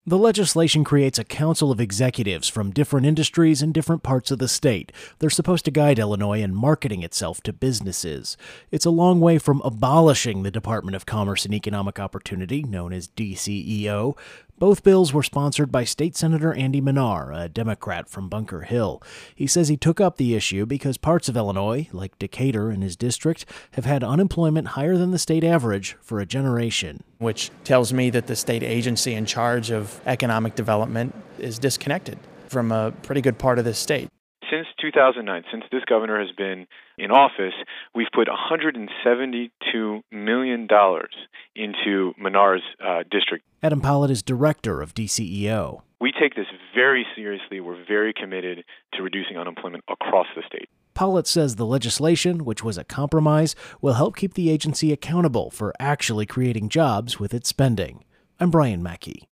The legislation creates a council of executives from different industries in different parts of the state. They're supposed to guide Illinois in marketing itself to businesses. It's a long way from abolishing the Department of Commerce and Economic Opportunity, known as DCEO. Both bills were sponsored by State Senator Andy Manar, a Democrat from Bunker Hill. He says he took up the issue because parts of Illinois, like Decatur and his district, have had unemployment higher than the state average for a generation. Which tells me that the state agency in charge of economic development is disconnected from a pretty good part of this state. Since 2009, since this governor has been in office, we've put $172 million into Manar's district. Adam Pollitt is director of DCEO. We take this very seriously. We're very committed to reducing unemployment across the state. Pollitt says the legislation, which was a compromise, will help keep the agency accountable for actually creating jobs with its spending. I'm Brian Mackey.